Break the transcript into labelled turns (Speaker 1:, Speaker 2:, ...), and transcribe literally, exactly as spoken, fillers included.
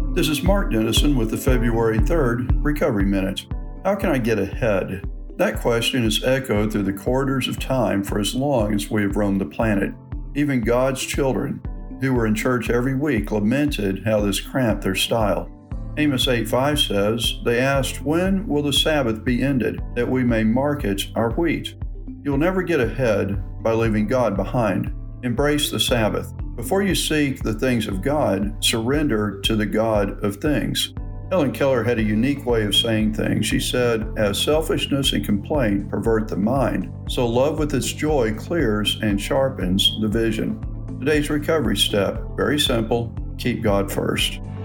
Speaker 1: This is Mark Dennison with the February third Recovery Minute. How can I get ahead? That question is echoed through the corridors of time for as long as we have roamed the planet. Even God's children, who were in church every week, lamented how this cramped their style. Amos eight five says, "They asked, when will the Sabbath be ended, that we may market our wheat?" You'll never get ahead by leaving God behind. Embrace the Sabbath. Before you seek the things of God, surrender to the God of things. Helen Keller had a unique way of saying things. She said, "As selfishness and complaint pervert the mind, so love with its joy clears and sharpens the vision." Today's recovery step, very simple: keep God first.